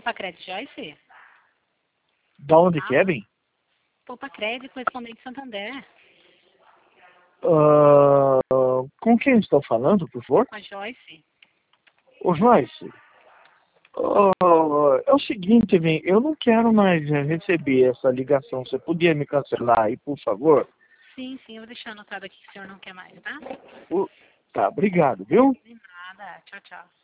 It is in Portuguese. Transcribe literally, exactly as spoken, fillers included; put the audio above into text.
Poupa Crédito, Joyce? Da onde Ah, que é, bem? Poupa Crédito, correspondente Santander. Ah, com quem estou falando, por favor? Com a Joyce. Ô, Joyce, ah, é o seguinte, bem, eu não quero mais eh, receber essa ligação. Você podia me cancelar aí, por favor? Sim, sim, eu vou deixar anotado aqui que o senhor não quer mais, tá? O- Tá, obrigado, viu? De nada. Tchau, tchau.